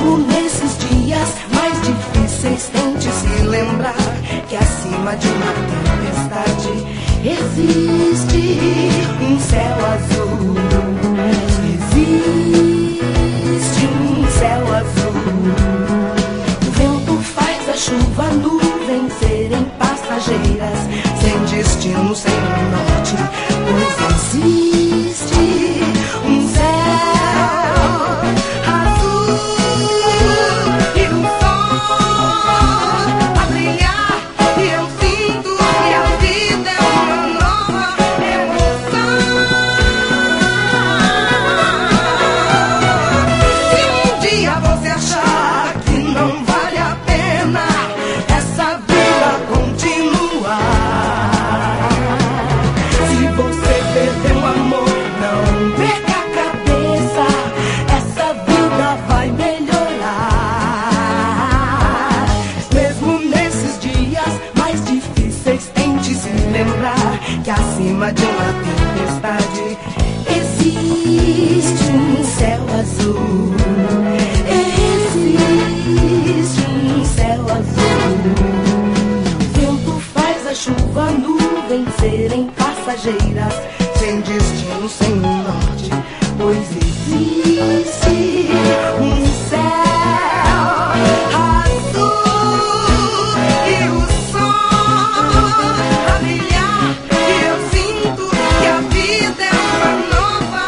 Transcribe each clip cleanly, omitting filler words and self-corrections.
Mesmo nesses dias mais difíceis, tente se lembrar que acima de uma tempestade existe um céu azul. Existe um céu azul. O vento faz a chuva, nuvens serem passageiras, sem destino, sem norte, pois existe um céu azul e um sol a brilhar, e eu sinto que a vida é uma nova emoção. Se um dia você achar que não vale a pena essa vida continuar, se você perdeu o amor, não perca a cabeça, essa vida vai melhorar. Mesmo nesses dias mais difíceis, tente se lembrar que acima de uma tempestade existe um céu azul. Existe um céu azul. O vento faz a chuva, nuvens serem passageiras, sem destino, sem norte, pois existe um céu azul e o sol a brilhar, e eu sinto que a vida é uma nova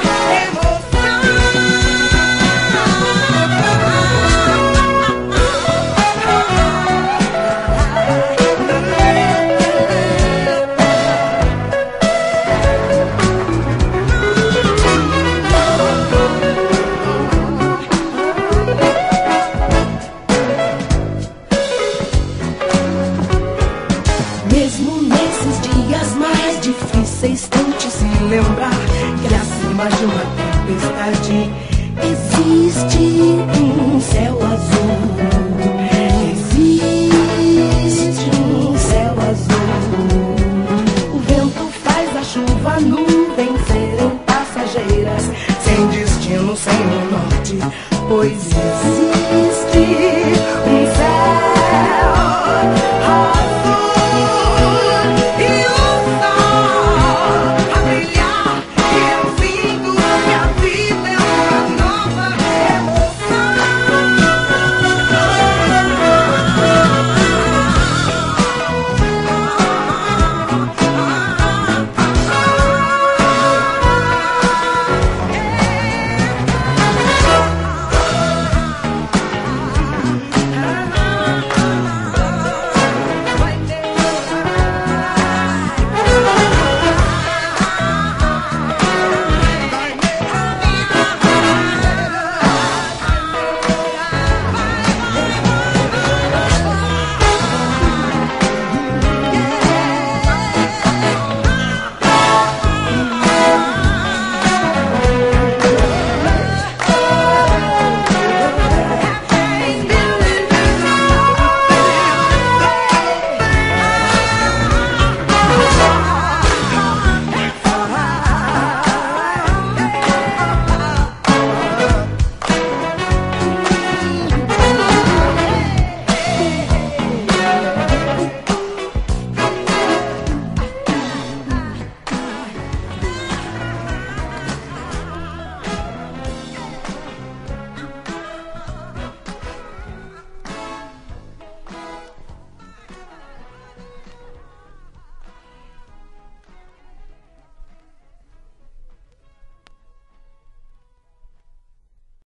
Mesmo nesses dias mais difíceis, tente se lembrar que acima de uma tempestade existe um céu azul. Existe um céu azul. O vento faz a chuva, nuvens serem passageiras, sem destino, sem norte, pois existe